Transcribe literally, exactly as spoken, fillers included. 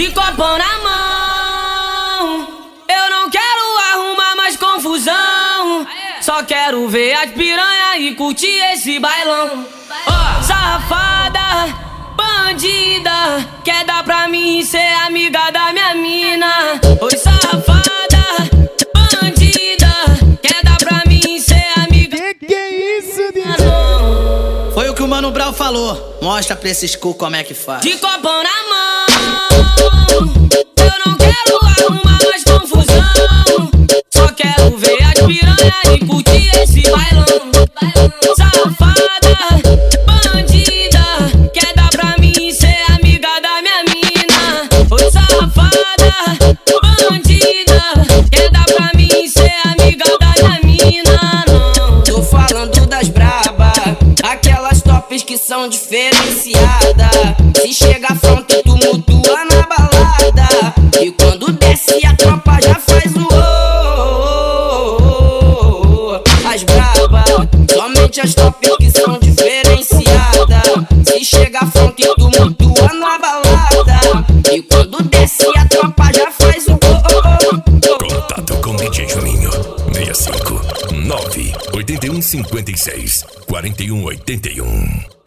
De copão na mão, eu não quero arrumar mais confusão. Só quero ver as piranha e curtir esse bailão. Oh, safada, bandida, quer dar pra mim ser amiga da minha mina. Oi, safada, bandida, quer dar pra mim ser amiga. Que que é isso, D J? Foi o que o Mano Brown falou. Mostra pra esses cu como é que faz. De copão na mão, eu não quero arrumar mais confusão. Só quero ver as piranha e curtir esse bailão. Safada, bandida, quer dar pra mim ser amiga da minha mina. Oi, safada, bandida, quer dar pra mim ser amiga da minha mina. Não. Tô falando das braba, aquelas tops que são diferenciadas. Se chega a fronte, tumultua na balada. E quando desce a tropa já faz o oh, oh, oh. As braba, somente as tops que são diferenciadas. Se chega a fronte, tumultua na balada. E quando desce a tropa já faz o oh, oh, oh. Contato com D J Juninho seis cinco nove oito um cinco seis quatro um oito um.